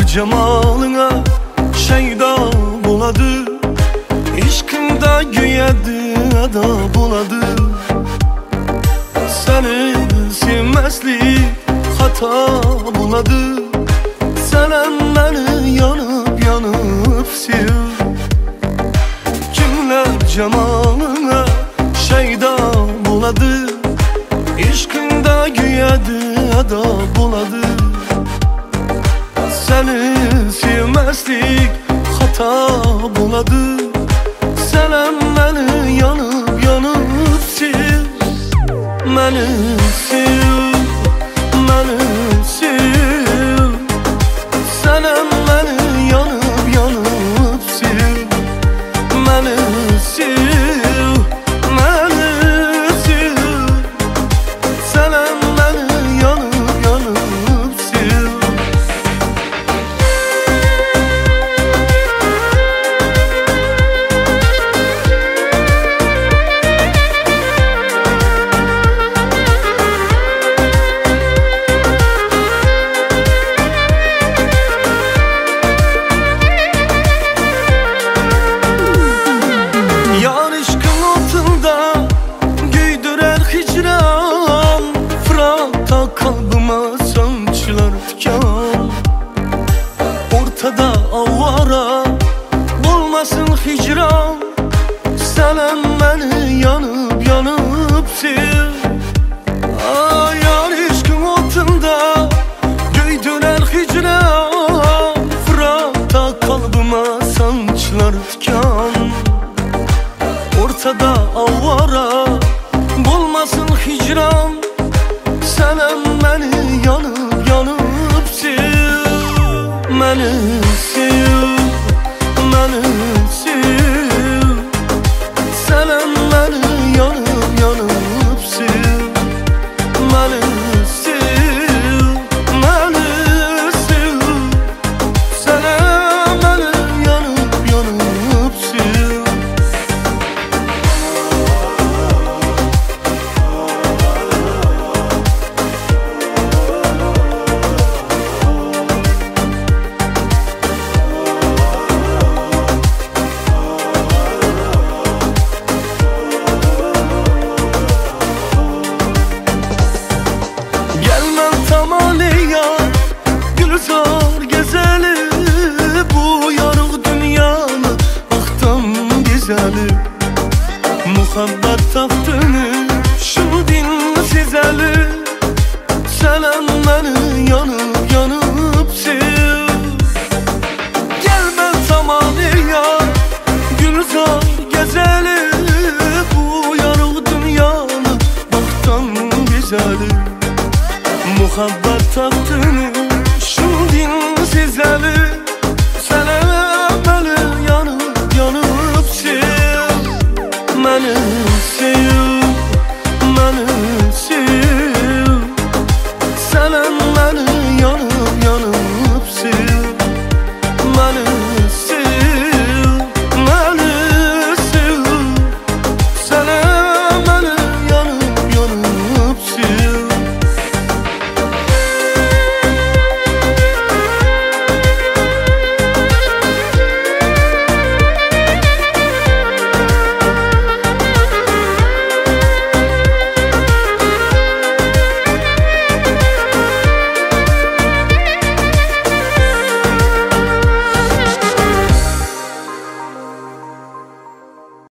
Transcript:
cemalına şeyda buladı, İşkında güyedi ada buladı. Seni sevmezlik hata buladı. Senen beni yanıp yanıp sev. Kimler cemalına şeyda buladı, İşkında güyedi ada buladı. Seni sevmezlik hata buladı. Senen beni yanıp yanıp sev. Beni sev, beni sev. Senen beni yanıp yanıp sev. Beni sev, beni sev. Senen beni yanıp yanıp sev. Kalbıma sancılar diken, ortada avara bulmasın hicran. Senen beni yanıp yanıp sev. Yar aşkın otunda göydüler hicran. Fırat'ta kalbıma sancılar diken, ortada avara bulmasın hicran. Senen beni yanıp yanıp sev. Beni sev, beni sev. Senen beni yanıp yanıp sev. Beni sev, beni sev. Senen beni yanıp yanıp sev. Gülzar gezeli bu yarıq dünyanı, baxtam güzeli. Muhabbet taxtını şu din sizeli. Senen beni yanıp yanıp sev. Gelmez zamanı ya Gülzar gezeli bu yarıq dünyanı, baxtam güzeli. Muhabbet taxtını şu din sizeli.